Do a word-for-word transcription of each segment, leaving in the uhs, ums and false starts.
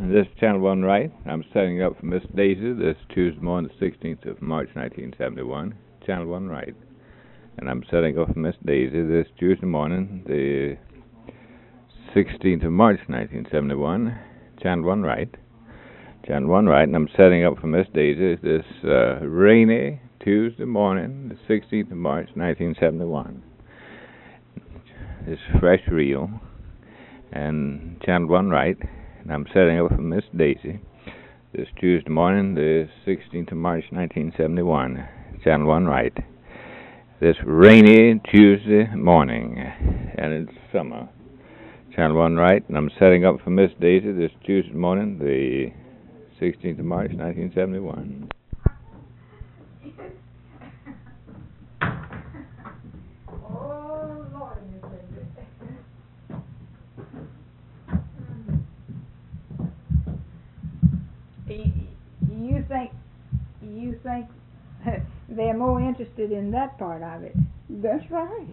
This is Channel One Right. I'm setting up for Miss Daisy this Tuesday morning, the sixteenth of March, nineteen seventy-one. Channel One Right. And I'm setting up for Miss Daisy this Tuesday morning, the sixteenth of March, nineteen seventy-one. Channel One Right. Channel One Right. And I'm setting up for Miss Daisy this uh, rainy Tuesday morning, the sixteenth of March, nineteen seventy-one. This is fresh reel. And Channel One Right. And I'm setting up for Miss Daisy this Tuesday morning, the sixteenth of March, nineteen seventy-one. Channel One Right. This rainy Tuesday morning, and it's summer. Channel One Right, and I'm setting up for Miss Daisy this Tuesday morning, the sixteenth of March, nineteen seventy-one. You think you think they're more interested in that part of it? That's right.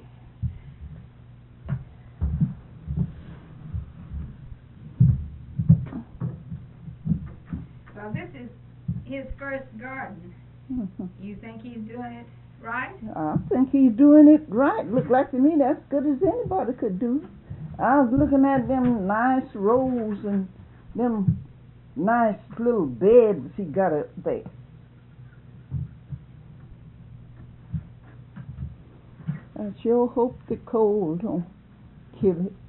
Well, this is his first garden. Mm-hmm. You think he's doing it right? I think he's doing it right. Look like to me that's good as anybody could do. I was looking at them nice rows and them nice little beds he got up there. I sure hope the cold don't kill it.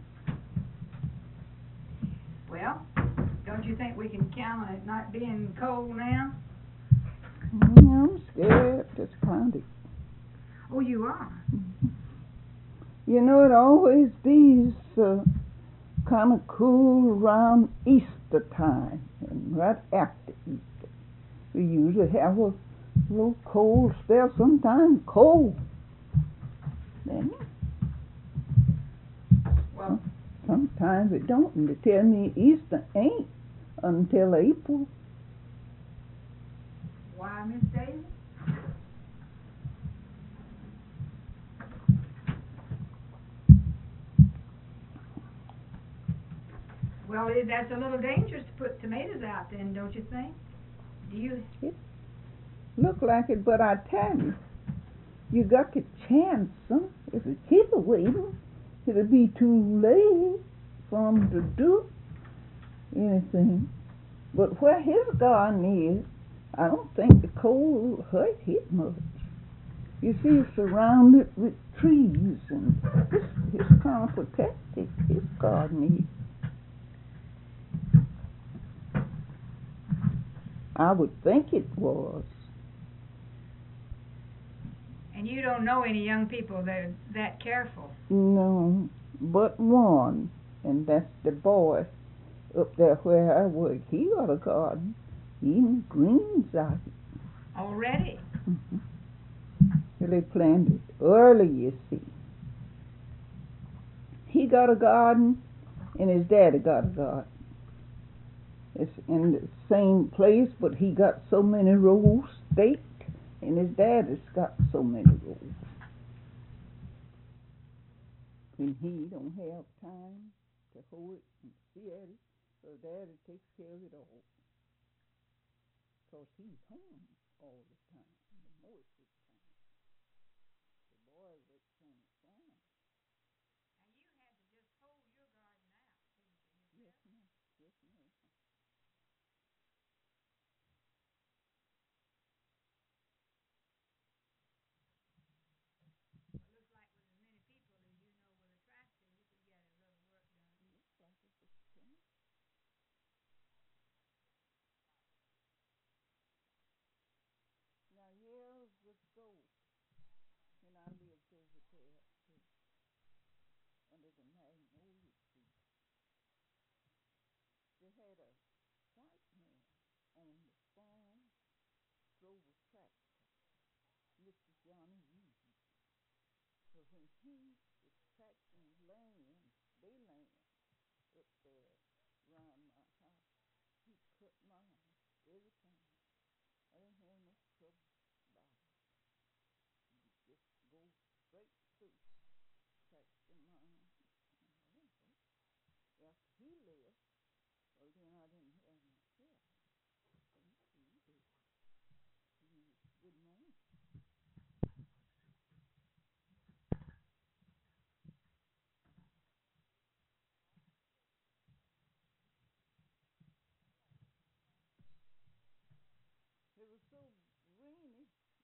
Well, don't you think we can count on it not being cold now? Mm, I'm scared just plenty. Oh, you are? Mm-hmm. You know, it always be uh, kind of cool around Easter time and right after Easter. We usually have a little cold spell, sometimes cold. Then, well, sometimes it don't, and they tell me Easter ain't until April. Why, Miss Daisy? Well, it, that's a little dangerous to put tomatoes out then, don't you think? Do you? It look like it, but I tell you, you got to chance them. If you keep it waiting, it'll be too late for 'em to do anything. But where his garden is, I don't think the cold will hurt him much. You see, it's surrounded with trees, and it's, it's kind of protected, his garden is. I would think it was. And you don't know any young people that are that careful? No, but one, and that's the boy up there where I work. He got a garden, eating greens out. Already? Mm-hmm. They planted early, you see. He got a garden, and his daddy got a garden. It's in the same place, but he got so many rows staked, and his daddy's got so many rows. And he don't have time to hold it and see at it, so daddy takes care of it all. Because he's home all the time, the most of the time. The boy works on the farm. And you had to just hold your garden out, didn't you? Yes, ma'am. Yes, ma'am. Well, it looks like with as many people as you know will attract you, you could get a little work done. Looks like it's a ten. Now years ago, when I lived over there too, under the magnolia tree, they had a white man on the farm, drove a tractor, Mister Johnny Reed. So when he was tracting land, they land up there around my house, he cut mine every time. I didn't have no trouble about it. You just go straight through, tractor mine. I didn't hurt. After he left, well then I didn't have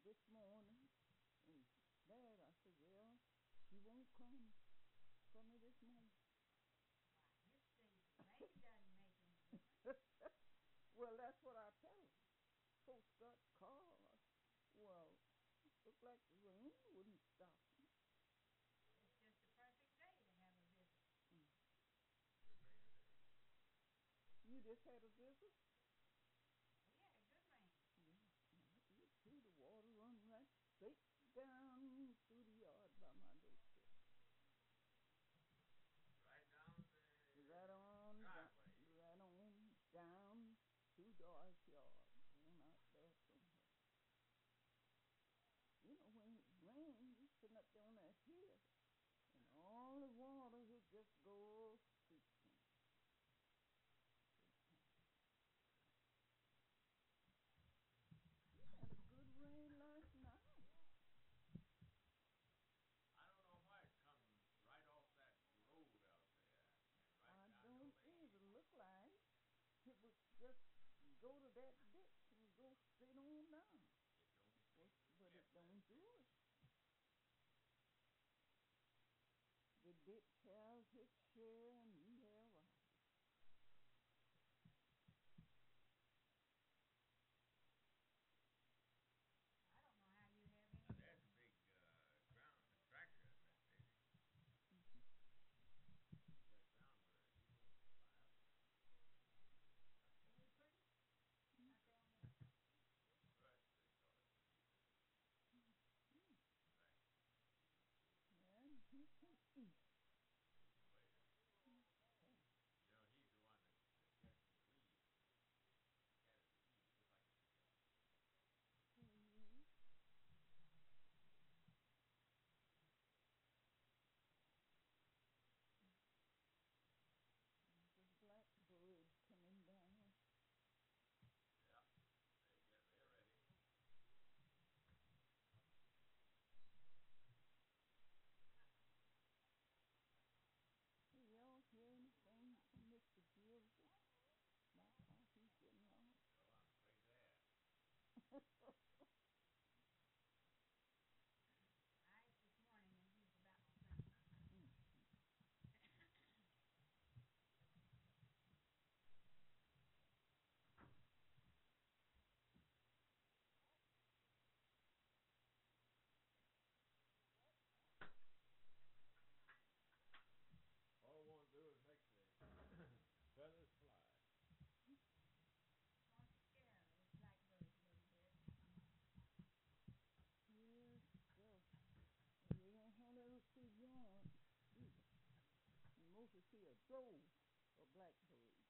this morning, and Dad, I said, well, she won't come for me this morning. Why, Miss Daisy, rain doesn't make any difference. Well, that's what I tell her. Folks got cars. Well, look like the rain wouldn't stop me. It's just the perfect day to have a visit. Mm. Good rain today. You just had a visit? We had a good rain. Yeah, I did too. The water run right straight down through the yard by my doorstep. Right down the Right on driveway. Down, right on down to Doris' yard. On out there somewhere. You know, when it rains, you sitting up there on that hill, and all the water it just goes streaking. We had a good rain last night. I don't know why it come right off that road out there and right I down don't the lane. even look like it would just go to that ditch and go straight on down. It don't But, seem to but get it don't that do ditch. it. The ditch has its share and we have ours. I don't know how you have Now, any. there's a big uh, ground, a tractor, Miss Daisy. Mm-hmm. Use that ground with a heel plow. Can we put it out there on the Brush, they call it when you do it. Mm-hmm. Tractor. And he can eat. He can wait it. Okay. You know, he's the one that, that gets the weeds. Catches the weeds just like a pickup. Oh, yeah. There's a blackbird coming down. Yeah. They get, they're ready. Hey, y'all hear anything from Mister Gilbert about how he's getting along? Oh, I'm afraid that. ice this morning and he's about to faint. Mm. All I want to do is make the feathers fly. Wants to scare those blackbirds a little bit. Yes, so you won't hardly see one either. You mostly see a drove of blackbirds.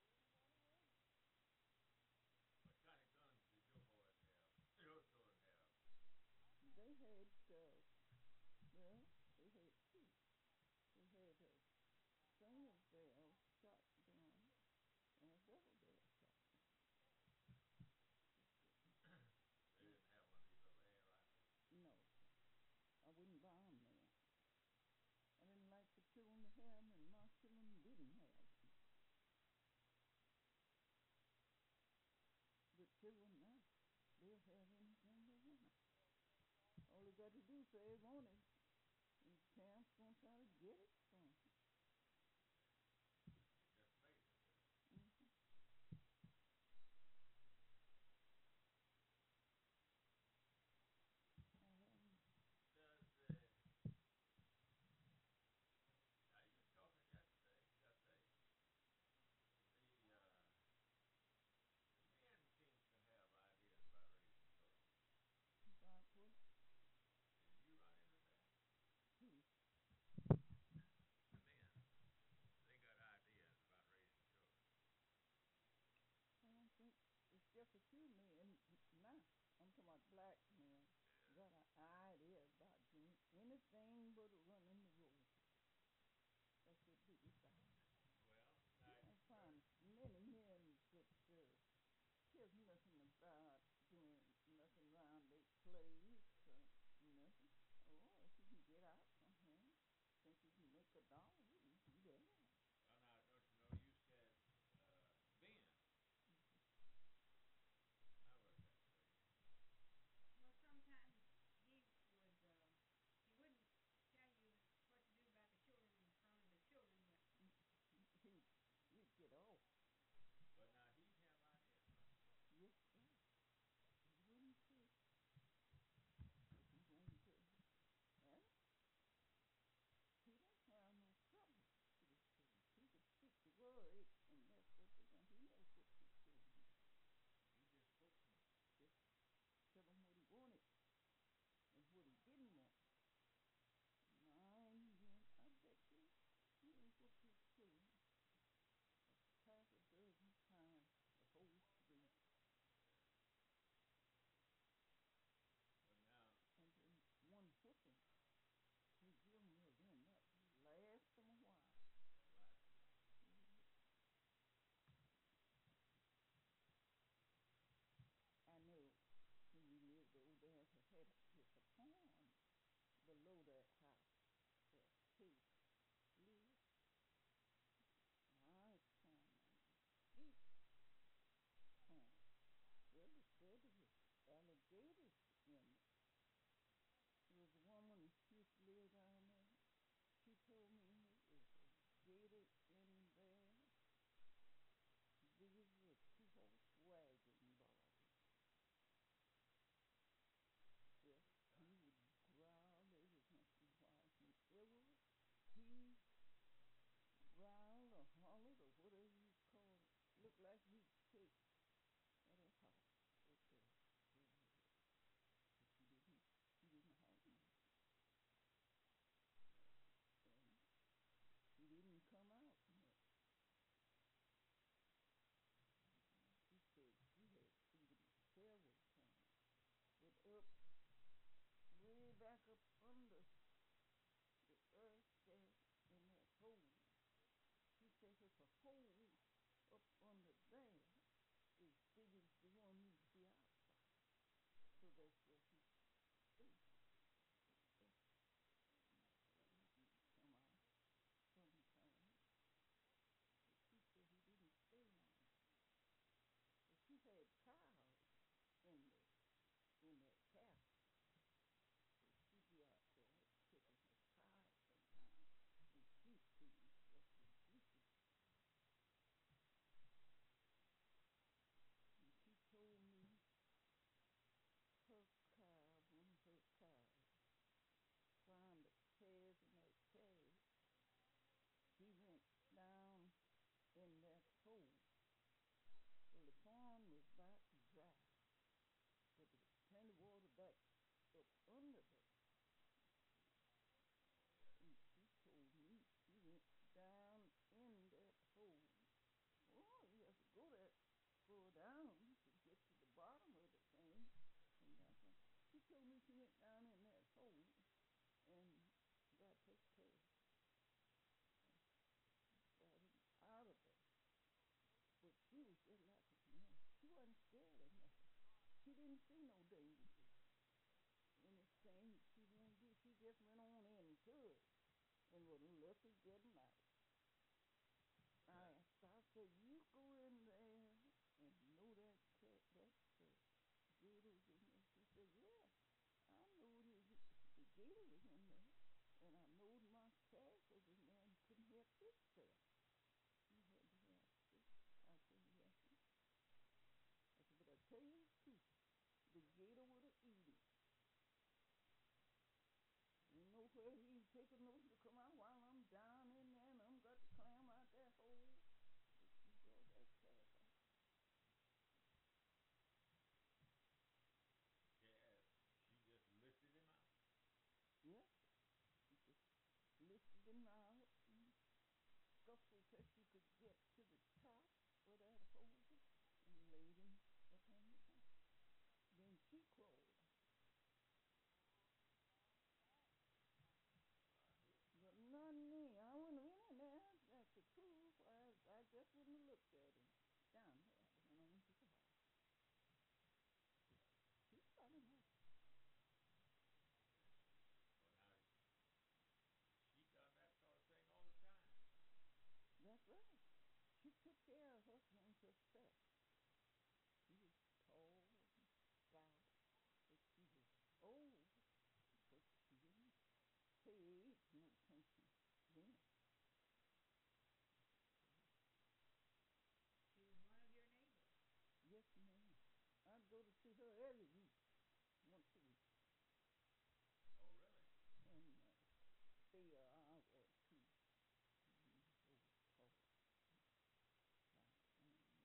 What kind of guns did your boys have? Your son have? They had, uh, well, they had two. They had a single barrel shotgun and a double barrel shotgun. They didn't have one of these little air rifles? No, sir. I wouldn't buy them then. I didn't like the children to have them, and my children didn't have them. The children now, they'll have anything they want. All they got to do is say they want it, and the parents gonna try to get it from them. It just amazes me. Mm-hmm. I haven't. Does uh, now you was talking yesterday, yesterday. The uh, the men seems to have ideas about raising children. About what? Did you run into that? Who? The men. They got ideas about raising children. I don't think it's just a few men now. I'm talking about black men. Yeah. Got an idea about doing anything but running the road. That's their biggest idea. Well, You now don't find many men that uh, cares nothing about doing nothing around their place or nothing. Oh, if you can get out somewhere, think you can make a dollar, you do that. well, now don't you know you said uh, Ben. Mm-hmm. How was that, Daisy? Well, sometimes like you take at her house up there over there. But she didn't, she didn't have none. And she didn't come out much. She said she had seen him several times, but up, way back up under the earth there in that hole. She said it's a hole up under there as big as the one you see outside. So that's where he stayed. He come out sometimes. But she said he didn't stay long. But she had cows in the in that castle. So she'd be out there taking her cows sometimes and sheep feed. That's what she did. And she told me her cow, one of her cows, trying to pass in that calf, he went down in that hole. Well, the pond was about dry, but there was plenty of water back up under there. And she told me she went down in that hole. Oh, you have to go that far down to get to the bottom of the thing. And that's what she told me she went down in that hole and got her calf. Got him out of there. But she was just like a man. She wasn't scared of nothing. She didn't see no danger. Anything she wouldn't do, she just went on into it and was lucky getting out. I asked her, I said, you go in there and know that cat, that uh, gator was in there. She said, yeah, I know the, the gator was in there. And I knowed my calf was in there and couldn't help itself. He had to help it. I said, yes. I said, but I tell you the truth, the gator would have eaten it. Ain't nowhere he'd take a notion to come out while I'm down in there and I'm got to climb out that hole. But she brought that calf out. Yeah, she just lifted him out. Yeah, she just lifted him out and scuffled till she could get to the top of that hole and laid him up on the top. Then she crawled out. But not me. I wouldn't have went in there. That's the truth. I, I just wouldn't have looked at him. Down there. I went on to the house. He got him out. Well, now, she done that sort of thing all the time. That's right. She took care of her things herself. She was tall and stout, but she was old, but she didn't pay age no attention then. She was one of your neighbors. Yes, ma'am. I'd go to see her every week, once a week. Oh, really? And uh, stay an hour or two. Mm, so tall. Stout. And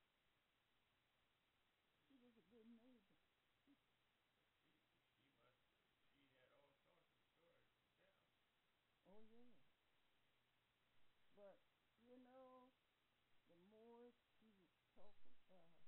she was a good neighbor. Well, she she must she had all sorts of stories to tell. Oh yeah. But you know, the more she would talk about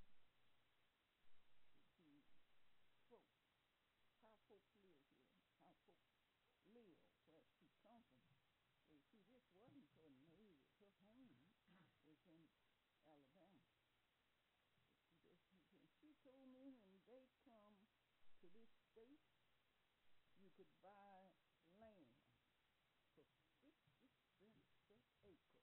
the folks, how folks live here, how folks live where she come from. Well, you see, this wasn't her native. Her home was in Alabama. But she just, and she told me when they come to this state, you could buy land for fifty cents per acre.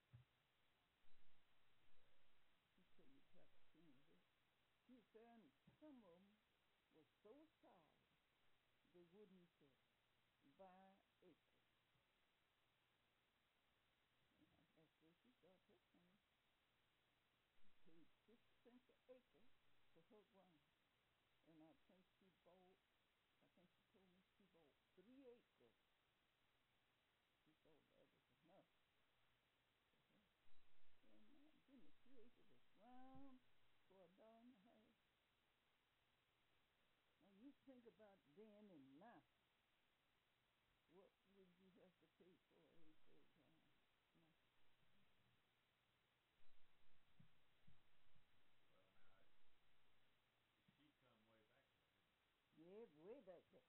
She said you'd have to change it. She said, and some of them were so sorry they wouldn't uh, buy acres. And that's where she got her from. She paid fifty cents an acre for her ground. And I think she bought, I think she told me she bought three acres. She thought that was enough for her. And my goodness, three acres of ground. back there.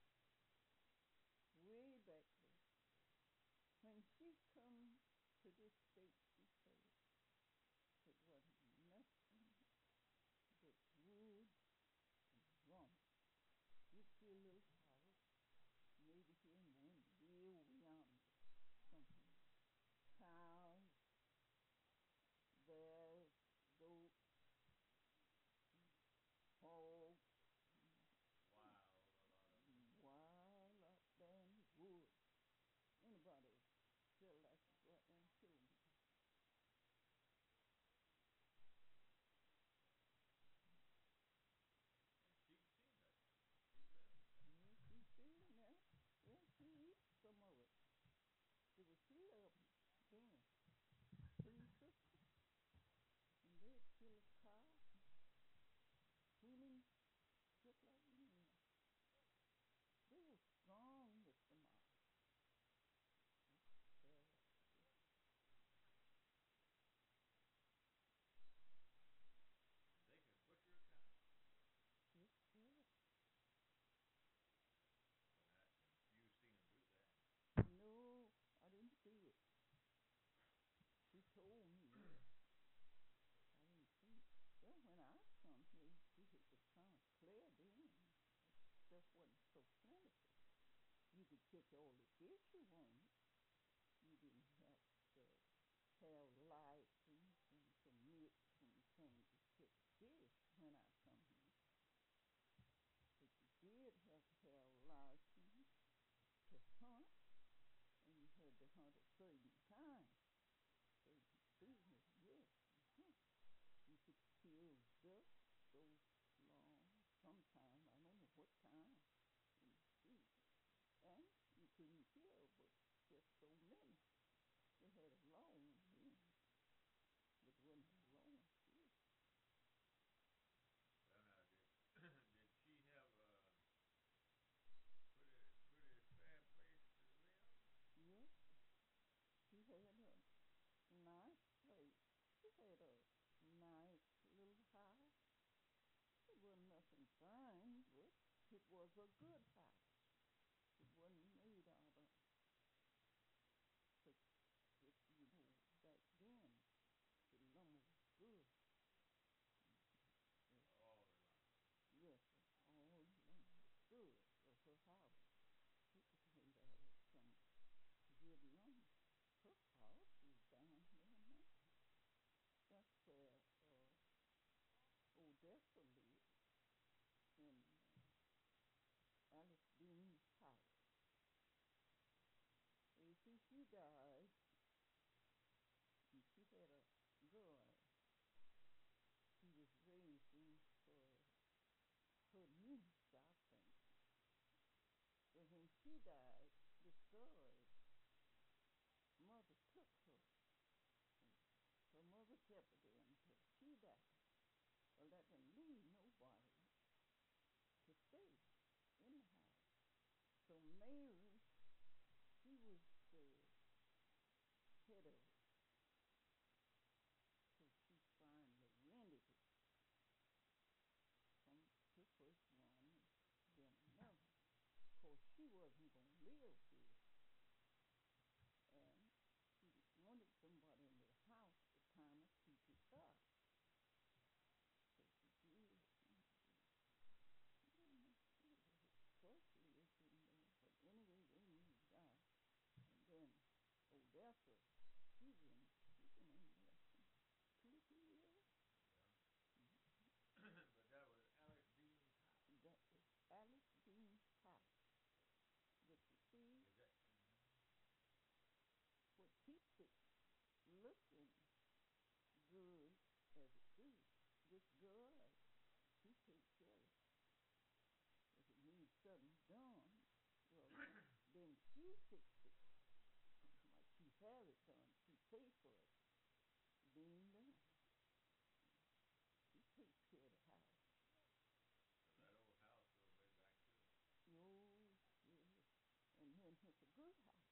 Way back there. When she come to this state, she said it wasn't nothing but wood and rum. You'd see a little house, maybe here and one way over yonder, something. Cows, bears, goats, hogs. Wild, a lot of them. Wild out there in the woods. Anybody feel like to go out there and kill them? And she'd seen that. She lived. Yeah, she seen that. Yeah, she eat some of it. There was three of them then. Three sisters. And they'd kill a cow. Women just like men. They were strong, Mister Mark. They could butcher a cow. Yes, sir. Well, that, and you seen them do that. No, I didn't see it. She told me. I didn't see it. Well, when I come here, you see it was kind of clear then. Stuff wasn't so plentiful. You could catch all the fish you wanted. You didn't have to have license and permits and things to catch fish when I come here. But you did have to have license to hunt, and you had to hunt a certain time, certain season, yes. Uh-huh. You could kill duck so long, sometime, I don't know what time in the season. And you couldn't kill but just so many. They had a law on them, but it wasn't a law on fish. Well, now, did did she have a pretty pretty fair place to live? Yes, she had a nice place. She had a nice little house. It wasn't nothing fine, but it was a good house. It wasn't made out of, but it, you know, back then, the lumber was good. Yes. All the lumber. Yes, all the lumber was good for her house. It was made out of some good lumber. Her house is down here now. That's where uh, Odessa lived, in uh, Alice Dean's house. You see, she died, and she had a girl she was raising for her niece, I think. But when she died, this girl, mother took her. Her mother kept her there until she died. Well, that didn't leave nobody to stay in the house. So Mary, she was the head of it. So she finally rented it from the first one and then another. Of course, she wasn't going to live here. And she wanted somebody in the house to kind of keep it up. So she did. First lived in there, but anyway, they moved out. And then Odessa, she's in, she's been in there since two or three years. Yeah. Mm-hmm. But that was Alice Dean's house. That was Alice Dean's house. But you see, Is that? Uh-huh. what keeps it looking good as it do, this girl, she takes care of it. If it needs something done, well, then she fixes it. Like she have it done, she pays for it being done. She takes care of the house. So that old house goes way back to it. Oh, yes. And then it's a good house.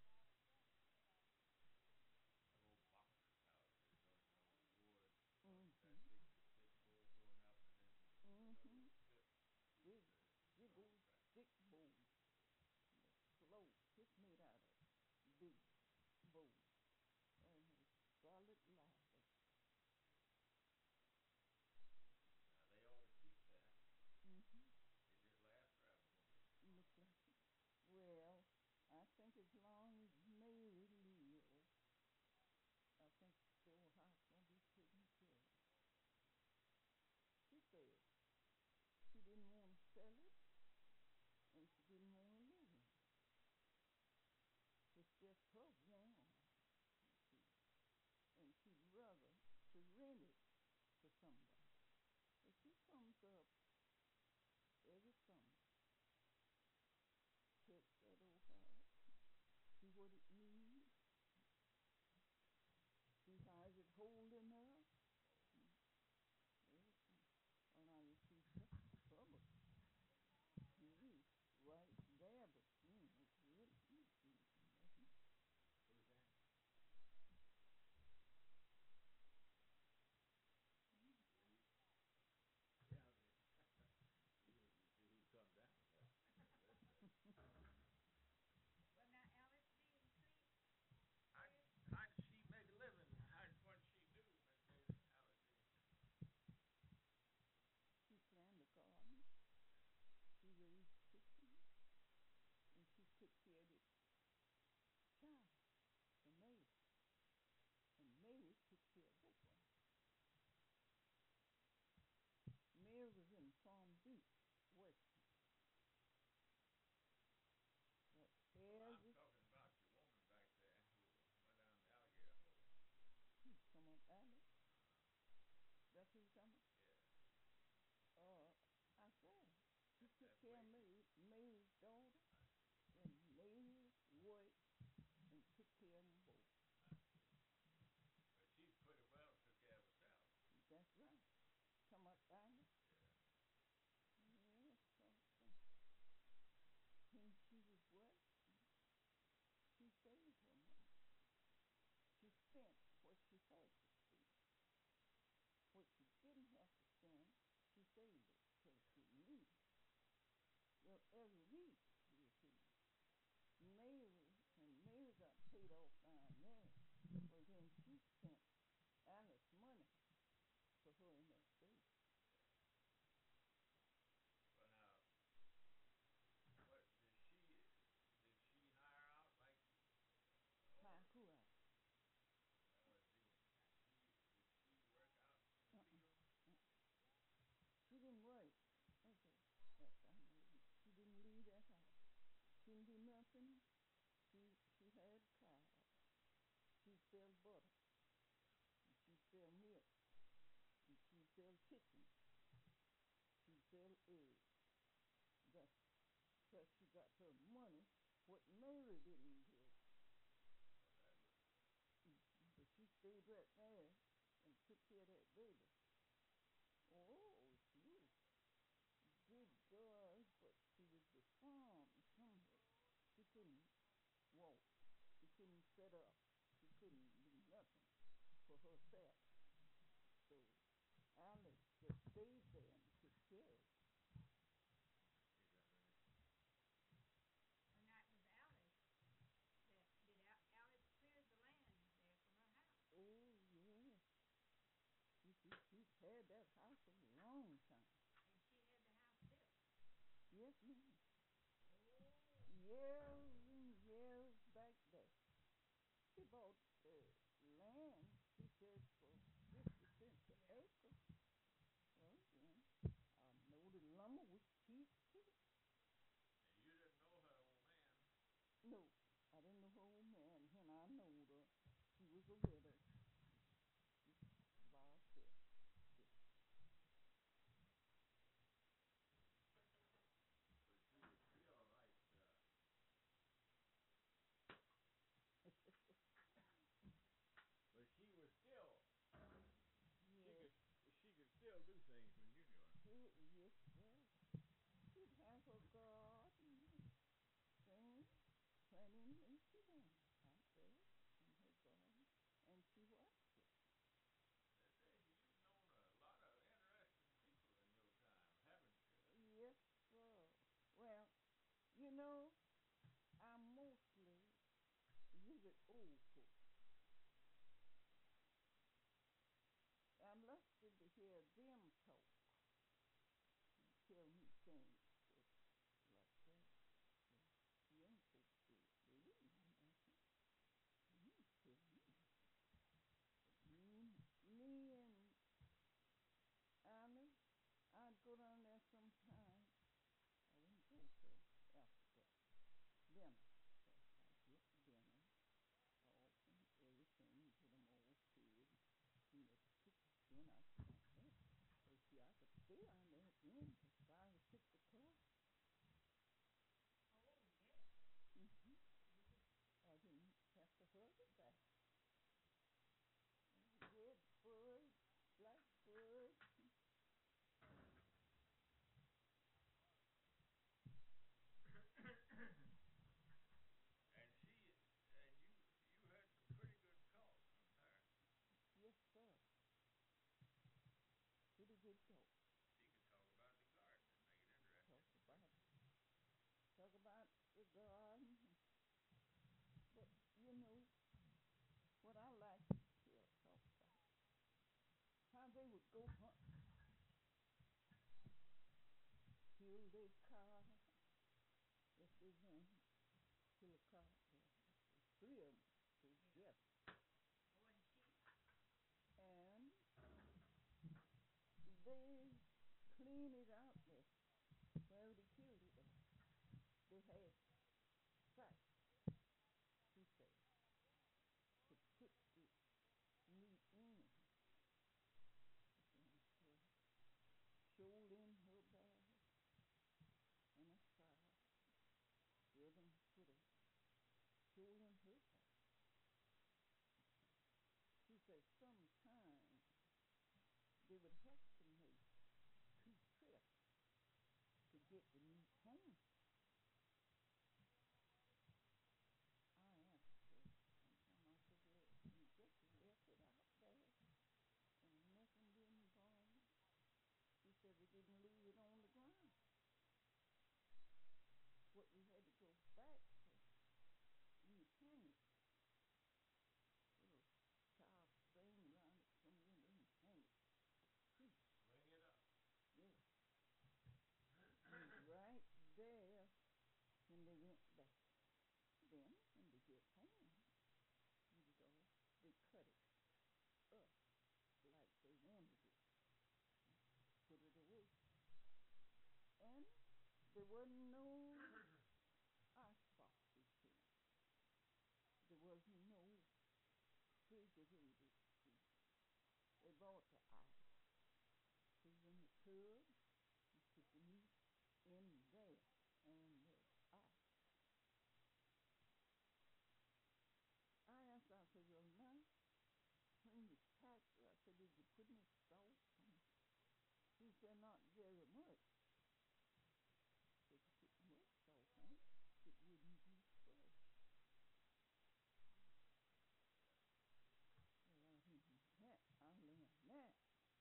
An old box house, you know, it's all wood, Mm-hmm. that big thick bowl going up, and then Mm-hmm. little slip. Big, big so old up every summer, check that old house, see what it needs, see how is it holding up, and everything. Oh, now you see trouble. Mm, right there, but mm, it's really easy. Nothing. Who's that? Mm. Yeah, you need to see who comes down there. Well, now, Alice, do you sleep? How, how did she make a living? How, what did she do, Miss Daisy? Alice did. She planted a garden. She raised chickens. And she took care of this child for Mary. And Mary took care of that one. Mary was in Palm Beach working. But Well, I'm every talking about your woman back there who went down the alligator hole. you come up, Alice. Uh-huh. That's who you talking about? Yeah. Uh, I said she That, took that care of lady. Mary, Mary's daughter, I see. and Mary worked and took care of them both. I see. But she's pretty well took care of herself. That's right. Come up, Alice. Yeah. Yes, okay. When she was working, she saved her money. She spent what she had to spend. What she didn't have to spend, she saved it till she needed it. Well, every week, dear friends, Mary, and Mary got paid off down there, well then she spent Alice's money for her and that baby. Well, now, what did she did she hire out like? Uh, Hire or, who out? well, let's see. She did she work out in the Uh-uh. field? Uh-uh. She didn't work. Okay, yes, I know. She didn't leave that house. She didn't do nothing. She she had cows. She'd sell butter. And she'd sell milk. And she'd sell chickens. She'd sell eggs. That's where she got her money. What Mary didn't get. Well, that was. Mm-hmm. But she stayed right there and took care of that baby. Oh, she was good girl, but she was deformed somewhat. She couldn't walk. She couldn't sit up. She couldn't do nothing for herself. So Alice just stayed there and took care of her. Is that right? And that was Alice. That did Al- Alice cleared the land there for her house. Oh, yes. She, she, she's had that house a long time. And she had the house built. Yes, ma'am. Oh. Years and years back there. She bought uh, land, she said, for fifty cents an Yeah. acre. Well, then, I know the lumber was cheap, too. And you didn't know her old man. No, I didn't know her old man. When I knowed her, she was a widow. She was by herself. But she was still like. Uh, but she was still. She Yes, could. She could still do things when you knew her. sure, yes, sir. She'd have her garden, things, planting and she done out there in her garden, and she watched it. Miss Daisy, you've known a lot of interesting people in your time, haven't you? Yes, sir. Well, you know, I mostly visit old folks. I'm lusted to hear them talk and tell me things like that. The young folks, they, they didn't know nothing. They didn't tell me nothing. But me, me and Alice, I'd go down there sometime. I wouldn't go till after dinner. But I'd get dinner off and everything, get them all fed. And the chicken, then I come out there. So see, I could stay down there go hunt. Kill their cow. Yes, they went. Kill a cow. Well, three of them to death. Oh, and sheep. And they cleaned it out there. Well, they killed it though. They had tracks, she said, to put the meat in. She said, well, shoulder in her bag and a side. The other one put a shoulder in her bag. She said sometimes they would have to make two trips to get the meat home. I asked her sometime, I said, well, you just left it out there and nothing didn't bother. She said we didn't leave it on the ground. What we had to go back to, you hang it. Little cow string around it somewhere and then hang it. Tree. Swing it up. Yeah. And right there when they went back. Then when they get home, you know, they cut it up like they wanted it. Put it away. And there wasn't no ice boxes here. There wasn't no refrigerated food. They bought the ice. Put it in the tub and put the meat in there on the ice. I asked, I said, well, now, when you packed it, I said, did you put any salt on it? He said, not very much. If you put much salt on it, it wouldn't be fresh. Well, I didn't that. I learned that.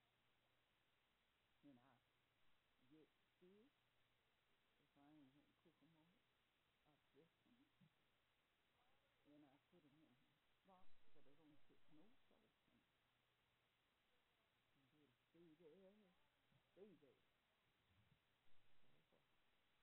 When I get fish, if I ain't going to cook them all, I dress them. Then I put them in a box, but I don't put no salt in it. And they'll stay there, stay there. Forever.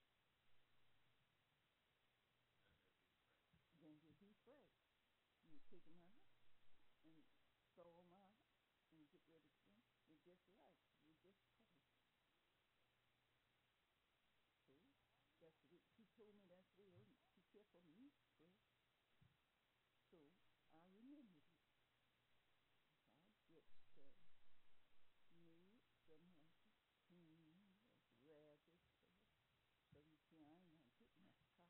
Then they'll be fresh. Then they'll be fresh. You take them out and thaw them out and get ready for them. They're just right. You just cut them. So that's what he told me. That's the way he kept them meat fresh. So I remembered it. If I get uh, meat, something like a tune, or rabbit, or so you see, I ain't gonna cook my cow.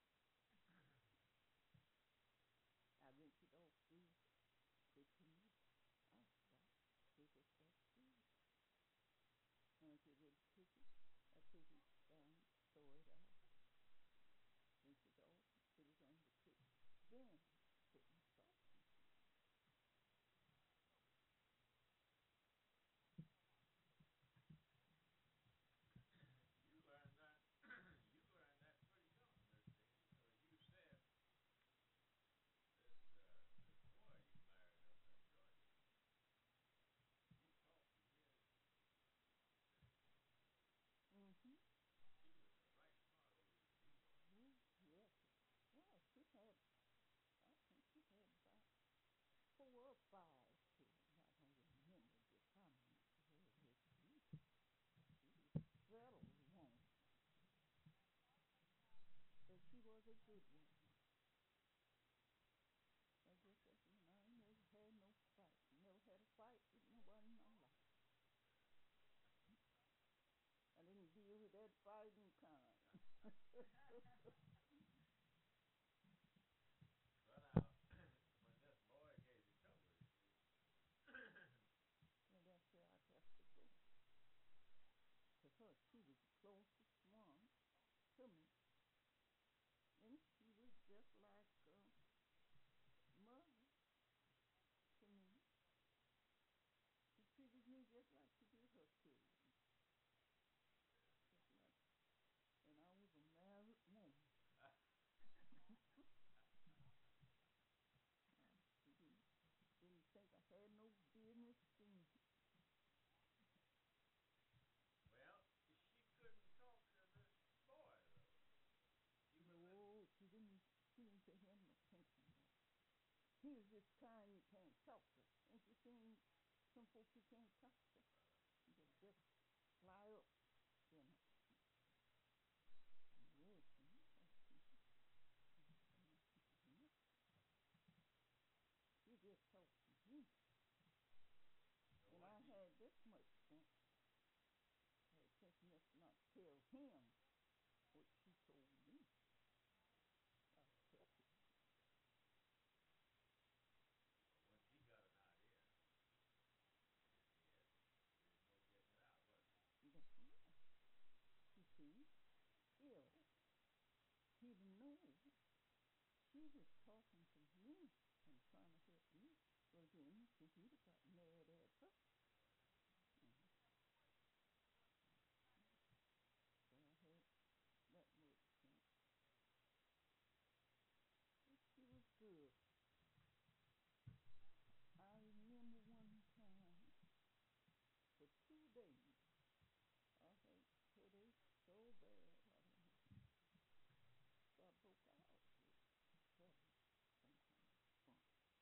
I rinse it off good, put it in the ice box, take it back food. When I get ready to cook it, I take it down, throw it out, rinse it off, put it on the cook. Then put my salt in it. You learned that. You learned that pretty young, Miss Daisy, because you said this uh, this boy you married up in Georgia. He taught you his sister. Mm-hmm. She was a right smart old lady, wasn't Oh, yes. Well, she had, I think she had about four or five children. I don't remember just how many she had. But she, she was a settled woman. But she was a good woman. I guess that's when I never had no fight. Never had a fight with nobody in my life. I didn't deal with that fighting kind. But now, when this boy gave you trouble, you see. Well, that's where I'd have to go. To her, she was the closest one to me. And she was just like a mother to me. She treated me just like she did her children. Yeah. Just like, and I was a married woman. talk to. Ain't you seen some folks you can't talk to? Uh, They just fly up, you know. Yes, and you have people. Mhm. She just talked to me, so and what I he, had this much sense. I had sense enough to not tell him what she told me. I kept it. but when she got an idea in his head, there was no getting it out, was it? That's right. You see, if he'd known she was talking to me and trying to help me, well then he'd have got mad at her. Mm-hmm. So I had that much sense. But she was good. I remember one time for two days I had headache so bad I don't know. So I broke out with having some kind of funk.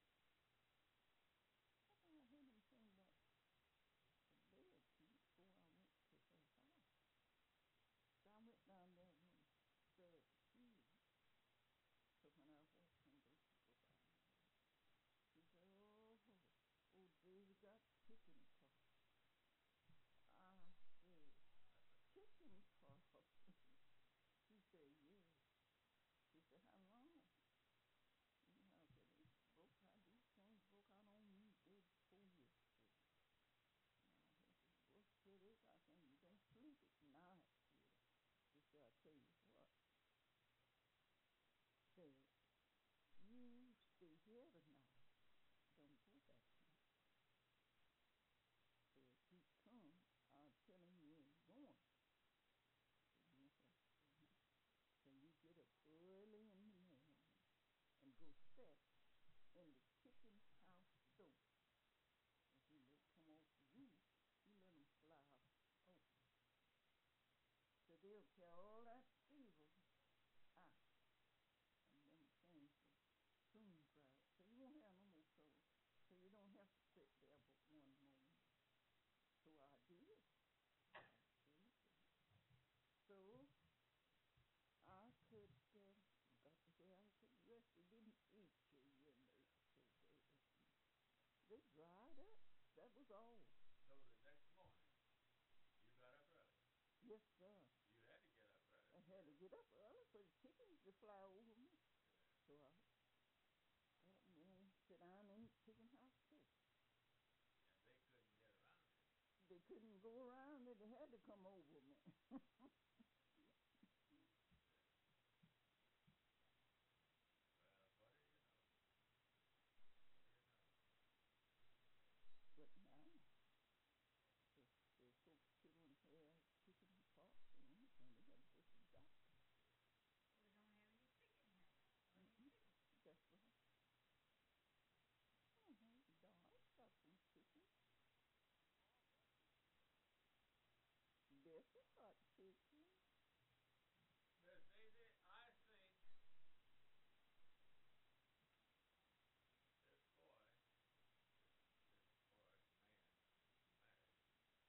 I think I had him came back to bed before I went to her house. So I went down there and stirred the tea. So when I walked in, those people down there, she said, oh, oh, Daisy got chicken cough. I said, chicken cough. She said, yes. She said, how long? You know, I said, it broke out, these things broke out on me day before yesterday. And I had this worst headache. I can't even sleep at night. Yeah. She said, I tell you what. Said, you stay here tonight. Don't go back home. So if he comes, I'll tell him you ain't going. So you have to. So you get up early in the morning and go sit in the chicken house door. If you let come off the roof, you let them fly open. So they'll carry all that fever out. And them things will soon dry up. So you won't have no more trouble. So you don't have to sit there but one moment. So I did. Absolutely. So I could, uh, got to where I could rest. It didn't eat you, you know, so bad. They dried up. That was all. So the next morning, you got up early. Yes, sir. You had to get up early. I had to get up early for the chickens to fly over me. Yeah. So I got up and went and sit down in the chicken house too. And they couldn't get around it. They couldn't go around it. They had to come over me. Yeah. Well, what do you know? What do you know? But now, if the folks children have chicken pox or anything, they got to go to the doctor. Well, we don't have any chicken here, or any Mm-mm. chicken. That's right. Mm-hmm. Dog got some chicken. Bessie got chicken. Miss Daisy, I think this boy, this this boy, man that you married,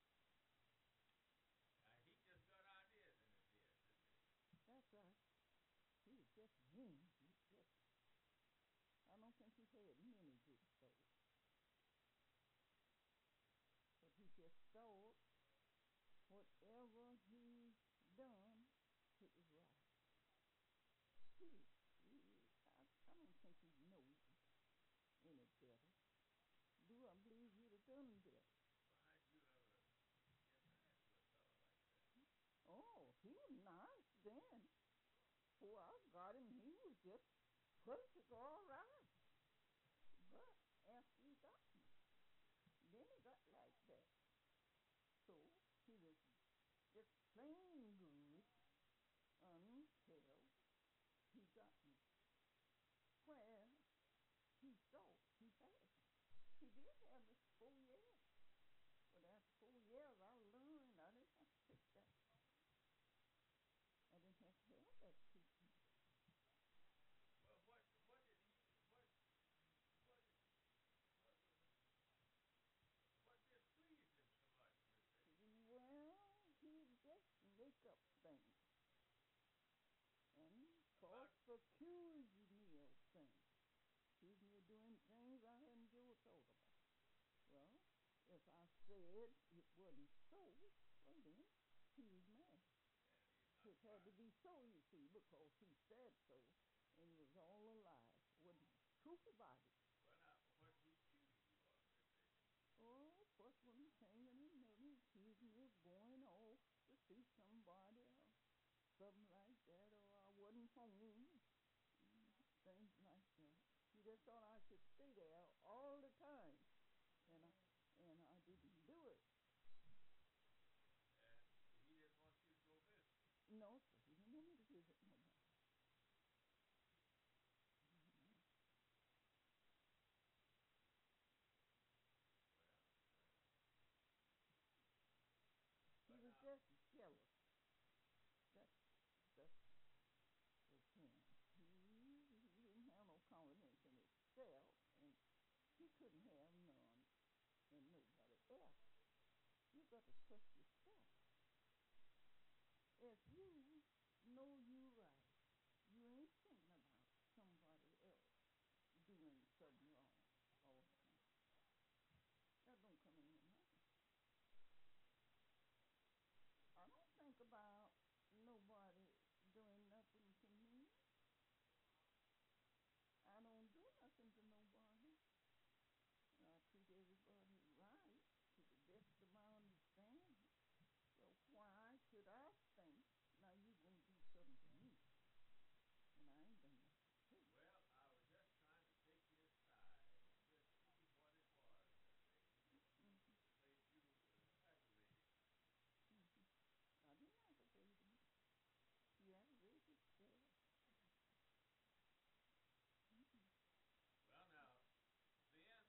uh, he just got ideas in his head, didn't he? That's right. He was just mean. He just, I don't think he had many good thoughts. But he just thought whatever he done, it was right. He, he I, I don't think he knows any better. Do I believe he'd have done better? Why'd you ever get married to a fellow like that? Oh, he was nice then. Before I got him, he was just perfect, all right. But after he got me, then he got like that. So he was just plain good until he got me where he thought he had me. He did have me for four years. But after four years, I learned I didn't have to take that. I didn't have to have that treatment. Well, what what did he what what did what was accused me of things. Accused me of doing things I hadn't ever thought about. Well, if I said it wasn't so, well then, he was mad. And It he's not had to surprised. be so, you see, because he said so, and it was all a lie. Wasn't the truth about it. Well, now, what did he accuse you of, Miss Daisy? Oh, first one thing and another accused me of going off to see somebody or something like that, or I wasn't home, mm, things like that. He just thought I should stay there all the time, and I, and I didn't do it. And he didn't want you to go visit. No, sir, he didn't want me to visit nobody. Mhm. Well, uh, He but was now, just jealous. That's that's was him. He, he didn't have no confidence in himself, and he couldn't have none in nobody else. You got to trust yourself. If you know you right, you ain't thinking about somebody else doing something wrong all the time. That don't come in your mind. I don't think about nobody doing nothing to me. I don't do nothing to nobody. I treat everybody right to the best of my understanding. So why should I think now you gonna do something to me and I ain't done nothing to you? well, I was just trying to take you aside and just see what it was, Miss Daisy, that Mhm. made you uh, aggravated. Mhm. I didn't aggravate him. He aggravated himself. Mhm. Well, now, then,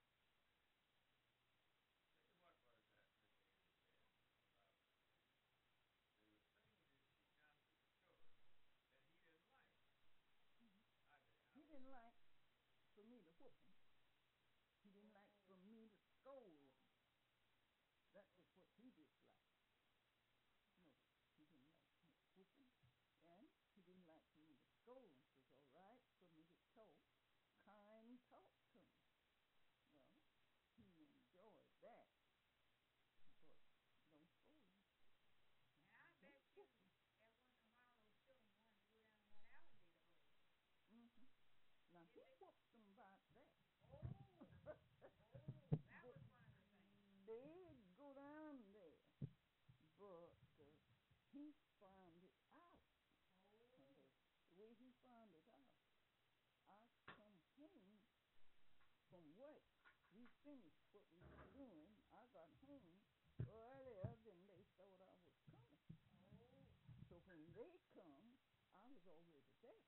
say, what was that Miss Daisy said about uh, there was things that she done to the children that he didn't like. Mhm. I, did- I He was, didn't like for me to whoop him. He didn't like for me to scold him. That was what he disliked. No, he didn't like me to whoop him, and he didn't like for me to scold him. It was all right for me to talk, kind talk to him. Well, he enjoyed that, but don't scold him. And I Don't bet you whoop him. that once in a while those children wanted to go down in that alligator hole. Mhm. Now Did he they? whooped them about that. Oh, oh, that was one of the things. They'd go down there, but uh, he found it out. Oh, And the, the way he found it out, I come home from work. We finished what we were doing. I got home earlier than they thought I was coming. oh, So when they come, I was already there.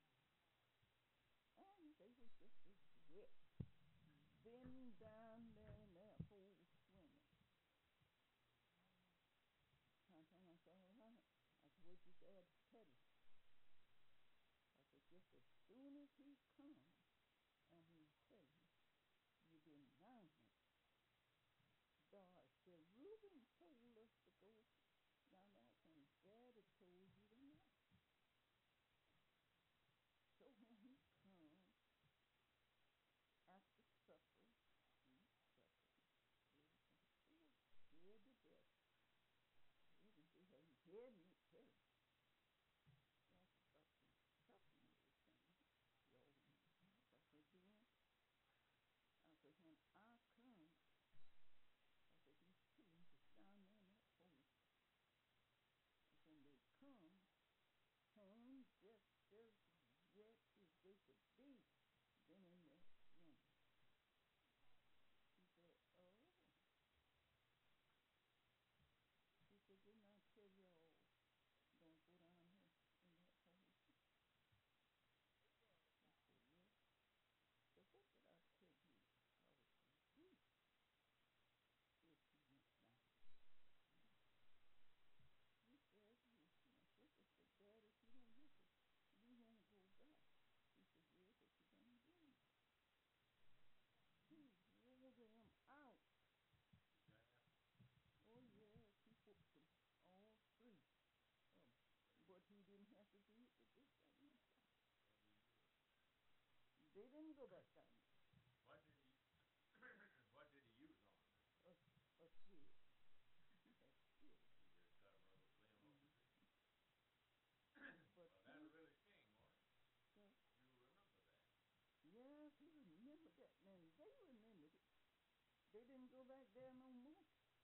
And they was just as wet. Been down there in that hole swimming. I told him, I said, all right. I said, what you said, Teddy. I said, just as soon as he comes, I'm going to tell him you've been down there. Dad said, Reuben told us to go down there when Daddy told you to not. So when he comes, after supper, eat supper, everything. They were scared to death. Reuben said, he hadn't heard me tell him. That's about some stuff and everything. He always didn't go back down there. What did he what did he use on him? A, a switch. He had switch. He just cut a rubber limb off his Mhm. wrist. But Well, that'll he, really sting, won't it? uh, You'll remember that. yes, he remembered that, and they remembered it. They didn't go back there no more.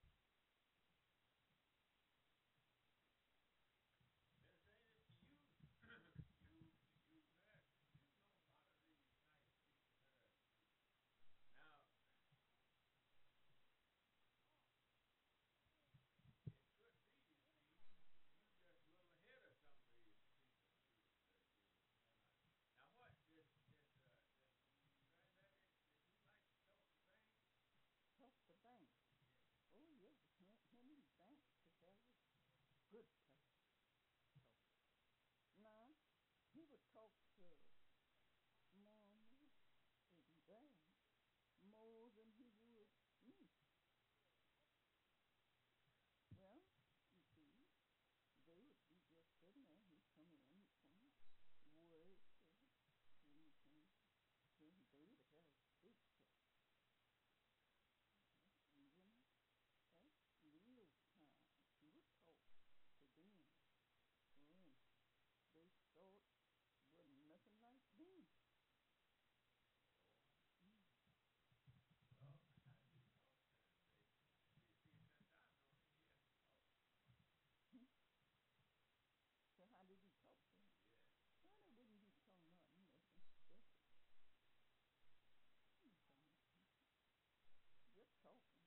Miss Daisy, you you you've had you've known a lot of these nice people there at school. Now it could be, you see, you just a little ahead of some of these people too that you may not. Now what did did uh, did Granddaddy did he like to talk to bank? Talk to bank. Yeah. Oh yes, him, him and bank could have a good time talk. Now he would talk to mama and dad more than he would me. Well, you see, they would be just sitting there. He'd come in from work or anything. Then they would have big talk. Even at meal time, he would talk to them. Oh, and they thought wasn't nothing like them. Oh. Mm. Well, how did he talk then? They, you see, since I've known him, he hasn't talked much. Hmm. So how did he talk to him? Yeah. Well, they wouldn't be talking about nothing special. Hmm, talking about nothing. Just talking.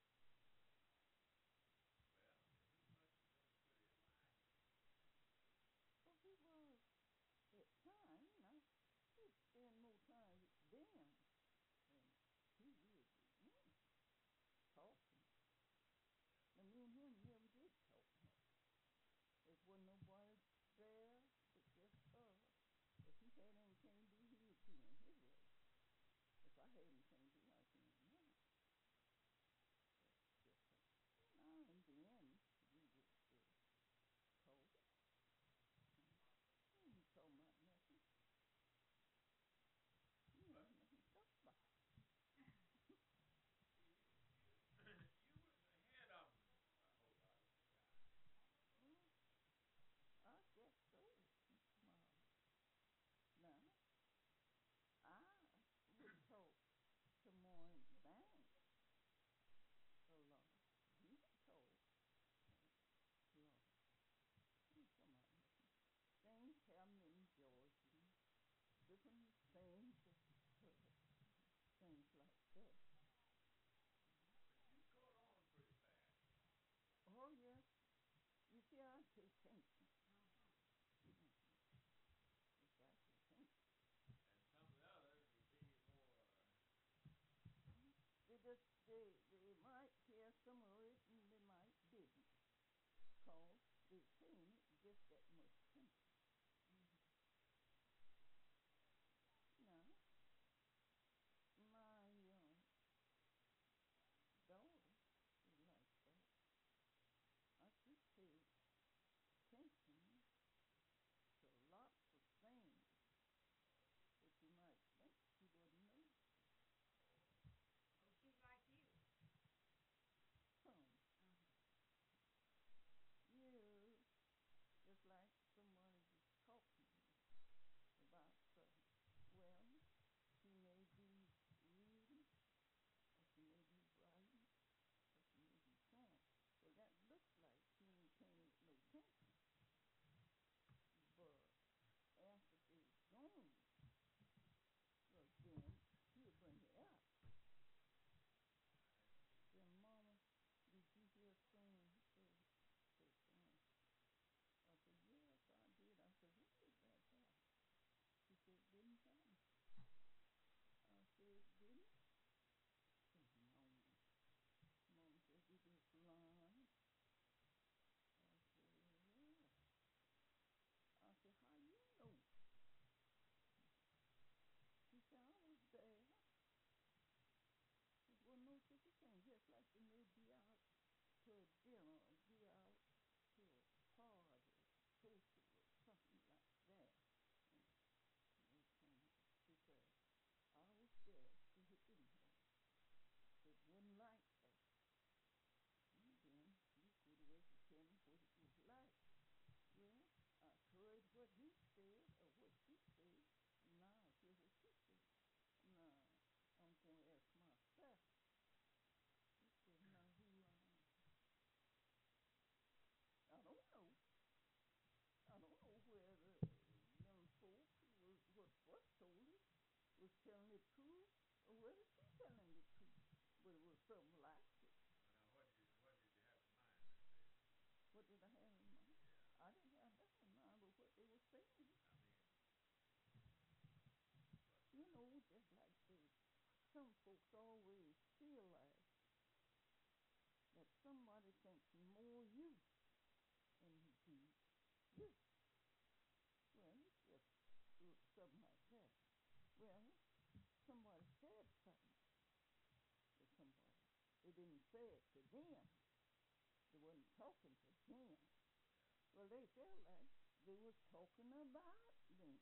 Well, he must have been pretty lively. Well, he was at times. Now, he'd spend more time with them than he would with me. Talking. Yeah. Now, me and him never did talk much. There wasn't nobody there but just us. If he had anything to do, he would see in his way. If I had anything to do, I'd see in mine. But just uh, now and then we would uh, talk. And we ain't talking about nothing. We But ain't nothing to talk about. you you you was ahead of him a whole lot of the time. Well, I guess so, Mom. Now, I would talk to more bank a lot. He would talk a lot. We ain't talking about nothing. Things happening in Georgia and different things that occur. Things like that. But you caught on pretty fast. Oh, yes. You see, I pay attention. Mm-hmm. Mm-hmm. Yes, I pay attention. And some of the others would be more. Mm-hmm. They just, they, they might hear some of it and they might didn't. Cause they paying it just that much attention. Mhm. Now, my uh, daughter is like that. I should pay attention to lots of things Oh. that you might think she wouldn't know. Oh. Oh, she's like you. Some Uh huh. years, just like some telling the truth, or whether she telling the truth. But it was something like it. Well, now, what did you what did you have in mind, Miss Daisy? What did I have in mind? Yeah. I didn't have nothing in mind but what they were saying. I mean, what? You know, just like they, some folks always feel like that somebody thinks more you than he do you. Well, it's just l- something like that. Well, somebody said something to somebody. They didn't say it to them. They wasn't talking to them. Yeah. Well, they felt like they was talking about them.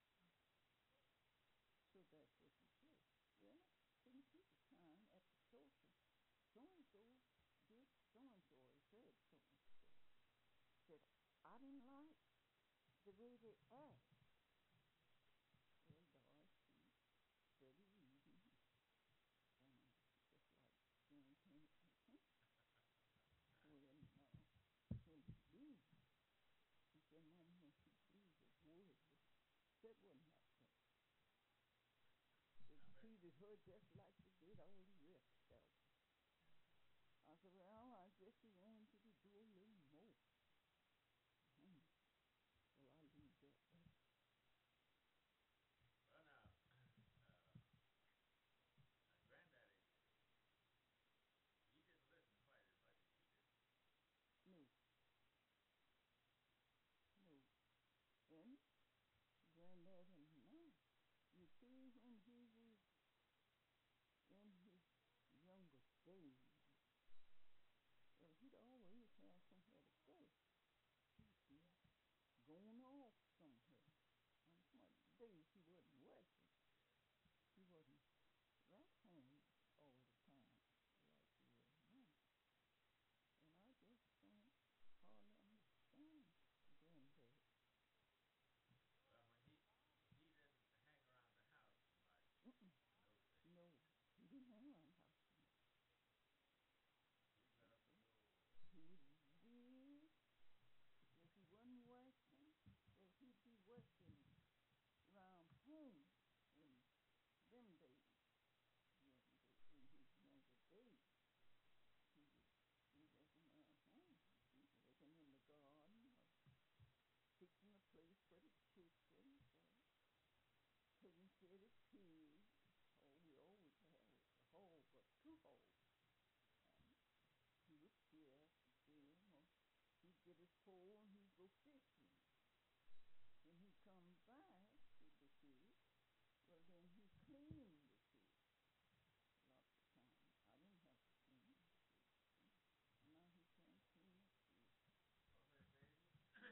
So that's what he said. Well, couldn't keep the time at the social. So-and-so did so-and-so or said so-and-so. Said, I didn't like the way they act. Well, Doris, she steady reading. Um, just like Grand Penny. When, uh, when he leaves, he said, Mom, when she leaves, the word said wasn't like that. They I bet. treated her just like they did all the rest of them. I said, well, I guess he wanted you to do a little more. Hmm. Well, I'll leave that there. Well, now, uh, now, Granddaddy, he didn't listen quite as much as you did. No, no. And Granddad and now, you see, when he was in his younger days, well, he'd always have somewhere to go. He'd be going off somewhere. On some days he wasn't working. He wasn't right home all the time like he was now. And I just can't hardly understand Granddad. Well, when he he didn't hang around the house much Mm-mm. in those days. No, he didn't hang around the house much. He got up and go. He did. If he wasn't working, well, he'd be working around home in them days. Younger, in his younger days, he would be working around home. He'd be working in the garden or fixing a place for the chickens or taking care of the pigs. Oh, we always had a hog or two hogs. And he would care for them, or he'd get his pole and he'd go fishing. When he come back with the fish, well, then he cleaned the fish. Lots of times. I didn't have to clean the fish. And now he can't clean the fish. Well, Miss Daisy,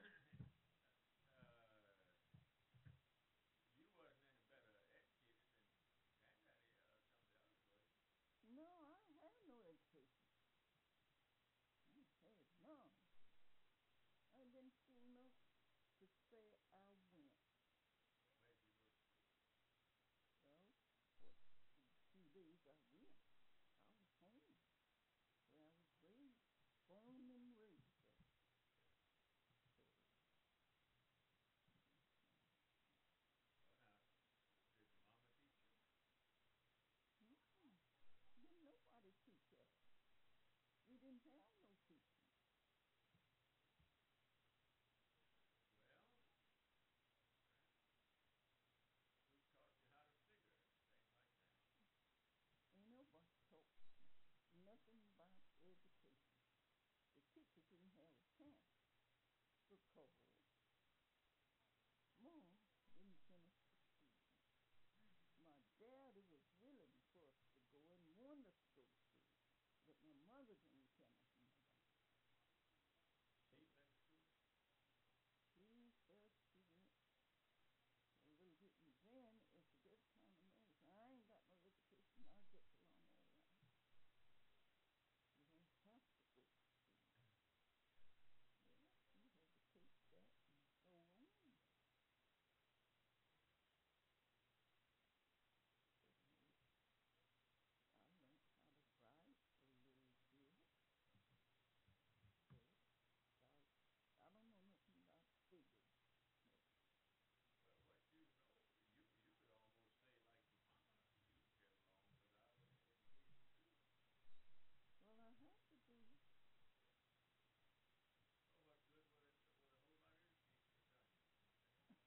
uh, you wasn't any better educated than Granddaddy or some of the others, was you? No, I had no education. I had none. I'd been school enough to say I went. Where'd you go to school? Well, for the few days I went, I was home, where I was raised, born and raised there. Yeah. So, Well, now, did your mama teach you? mm-mm. Didn't nobody teach us. We didn't have no teaching. Well, who taught you how to figure and things like that? Ain't nobody taught me nothing about education. The teachers didn't have a chance because Mom didn't finish the school. My daddy was willing for us to go and wanted us to go to school, but my mother didn't tell us about it. She been to school? She said she went a little bit, and then if the good time of notice, I ain't got no education, I get along all right. You don't have to go to school. Yeah. Well, she had to take that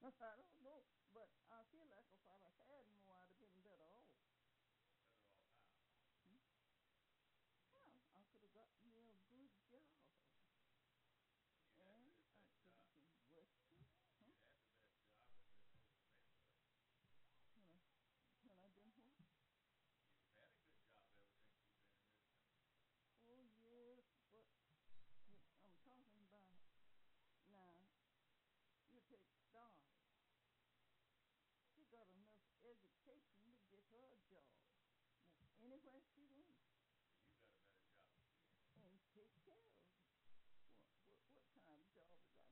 I don't know, but I feel like if I'd have had more, I'd have been better off. Better off how? Hmm? You mean Well, I could have gotten me a good job, you had and the I best could job. have been rested. Huh? You had the best job in this whole neighborhood. When I when I been home. You've had a good job ever since you've been in this town. Oh yes, but I'm talking about now. You take Dolly. She got enough education to get her a job most anywhere she went So you got a better job than she has. and take care of them. What, what, what kind of job is that?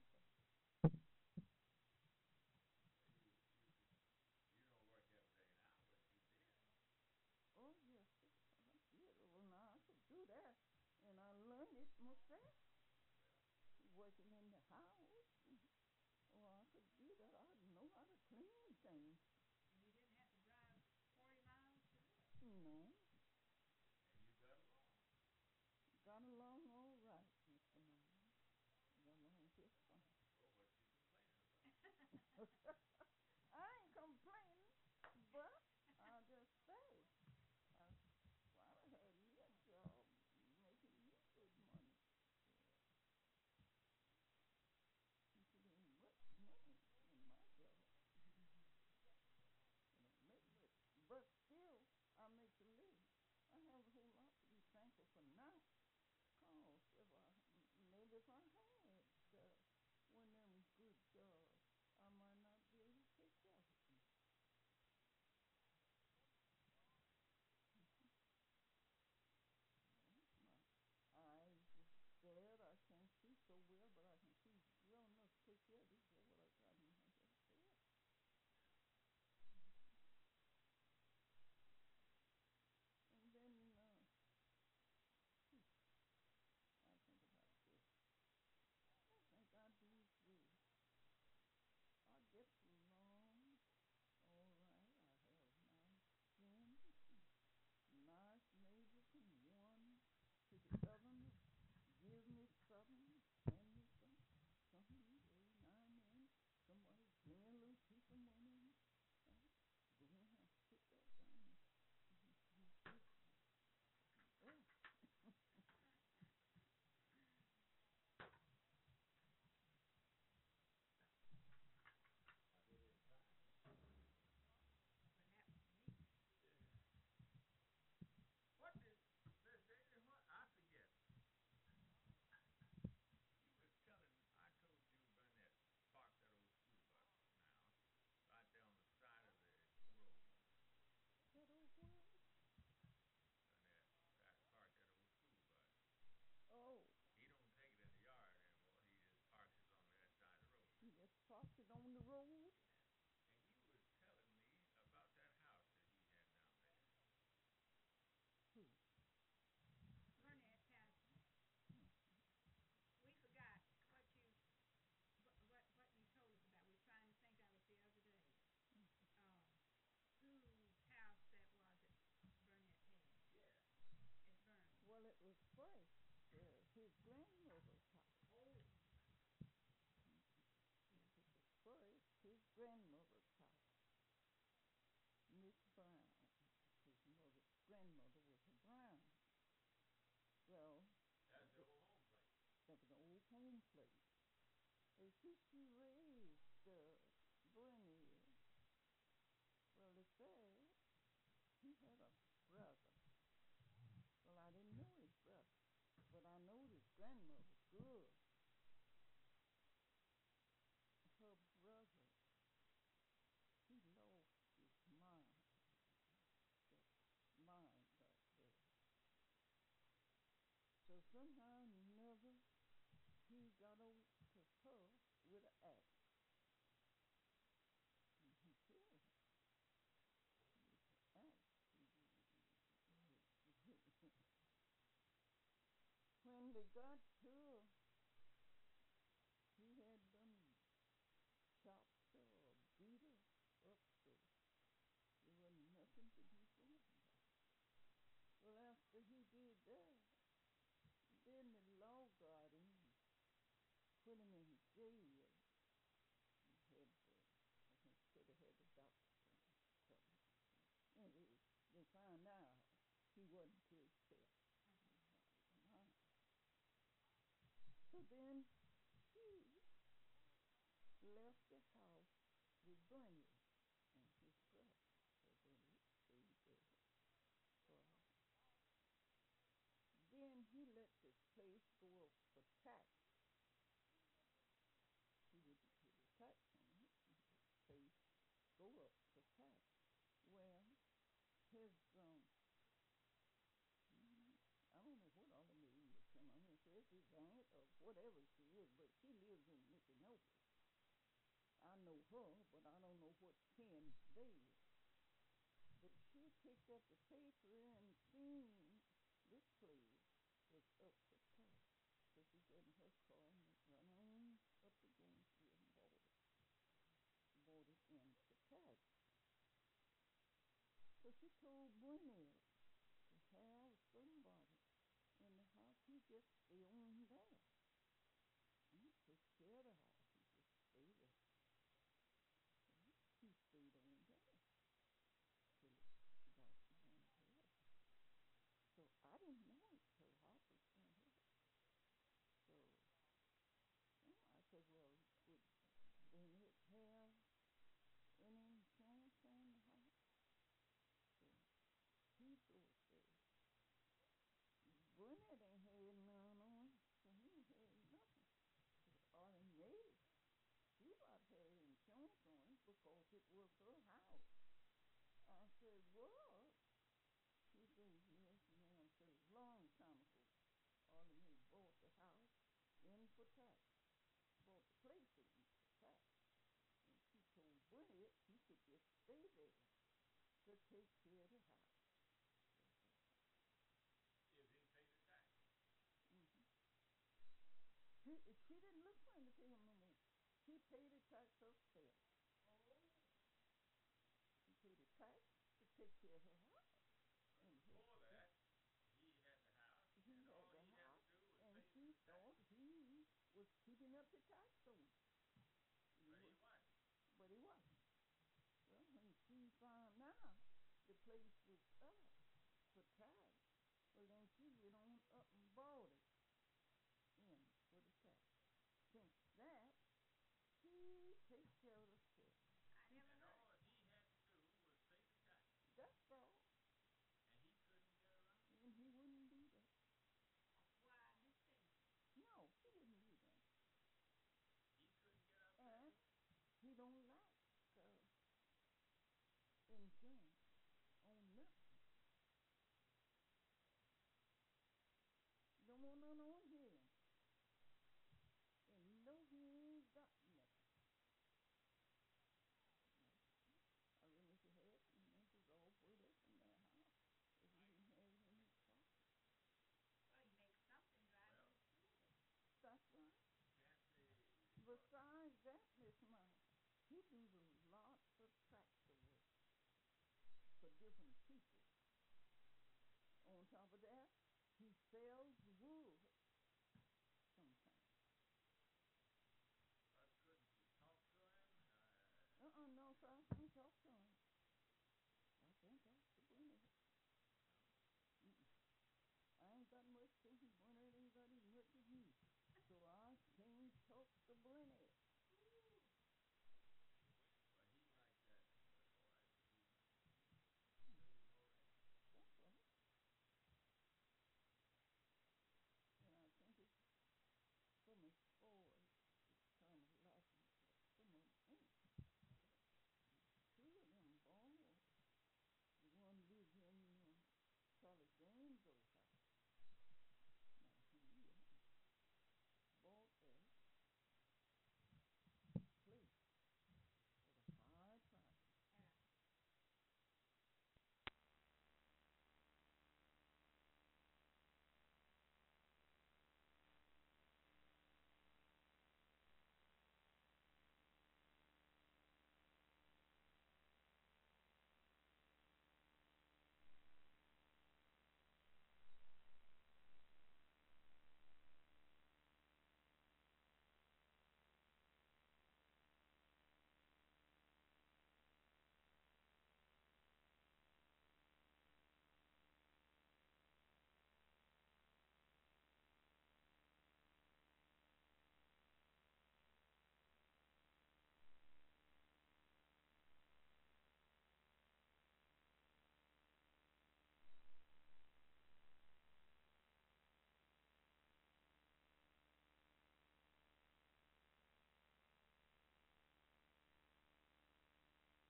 You you could you don't work every day now, but you did. Oh yes, I did. Well, now I could do that, and I learned it myself, Well, working in the house. Oh, I could do that. I know how to clean things. And you didn't have to drive forty miles to do it. No, and you got along. got along all right, Mister Norman. Got along just fine. Well, what you complaining about? I ain't complaining, but I just say, I, well, I had me a job making me good money. Yeah. It ain't much money in my job. It don't make much, but still, I make a living. I have a whole lot to be thankful for now. Cause if I maybe if I had uh, one of them good jobs, I might not be able to take care of them. Well, my eyes is bad. I can't see so well, but I can see well enough to take care of this. Is what I got in my head. And then uh, I think about this. I think I do good. I get along all right. I have nice friends, nice neighbors, and one to the other give me something, send me some something every now and then. Somebody give me a little piece of money. I go in and put that down. Oh. I did in time. What happened to me? What did Miss Daisy? What I forget. You was telling I told you Burnett parked that old school bus now right there on the side of the road. That old what? Burnett that parked that old school bus. Oh, He don't take it in the yard anymore. He just parks it on that side of the road. he just parked it on the road. Yeah. And you was telling me about that house that he had down there. Who? Burnett Patterson. We forgot what you what what what you told us about. We were trying to think of it the other day. Um, whose house that was that Burnett had. Yeah. It burned. Well, it was first uh, his grandmother's house. Oh. It was first his grandmother's house. Miss Brown. His mother, grandmother was a Brown. Well, That's the old home place. that was an old home place. They see she raised uh, Bernie. Well, they said he had a brother. Well, I didn't know his brother, but I know his grandmother good. Her brother, he lost his mind. That mind back there. So somehow or another, he got over to her with an axe. And he killed her with the axe. When they got to her, he had done chopped her or beat her up so there wasn't nothing to be done about it. Well, after he did that, then the law got him and put him in jail. He had to Bunny and his brother. So Bunny stayed there for a while. Then he let this place go up for tax. He didn't pay the tax on it. He let the place go up for tax. Well, his um, mm, I don't know what other name is him. I mean, says his aunt or whatever she is, but she lives in Mickanopolis. I know her, but I don't know what kin they is. But she picked up the paper and seen this place was up for tax. So she got in her car and run on up to Gainesville and bought it. Bought it in for tax. So she told Brunette to have somebody in the house. He just stay on there. He took care of the house. He just stayed there. So he stayed on there till she got went ahead. So I didn't know it till Harper went ahead. So you know, I said, well, did Brunette have any insurance on the house? So he sort of said, Brunette ain't had none on, so he ain't had nothing. But Arlie Mae, she about had insurance on it because it was her house. I said, what? She said, yes, ma'am. Said a long time ago, Arlie Mae bought the house in for tax. Bought the place in for tax. And she told Brunette he could just stay there to take care of the house. If he paid the tax. Mm-hmm. She, she didn't look for him to pay him no more. She paid the tax herself. Oh. She paid the tax to take care of her house. But before that, he had the house, he and had all the he house, had to do was and pay she the tax. thought he was keeping up the tax on it. But he was, wasn't. But he wasn't. Well, when she found out the place was up for tax, well, then she went on up and bought it in for the tax. Since that, she takes care of herself. I never And heard. all he had to do was pay the tax. That's all. And he couldn't get around it. And he wouldn't do that. Why, Miss Daisy? No, he wouldn't do that. He couldn't get up And there. he don't like uh, insurance on nothing. Don't want none on him. And no, he ain't got nothing. I mean, if he had some renters all way less in their house, if he didn't have any property. Well, he makes something drive Well, his school there. That's right. can't they? Besides that, Miss Mouse, he does lots of tractor work for different people. On top of that,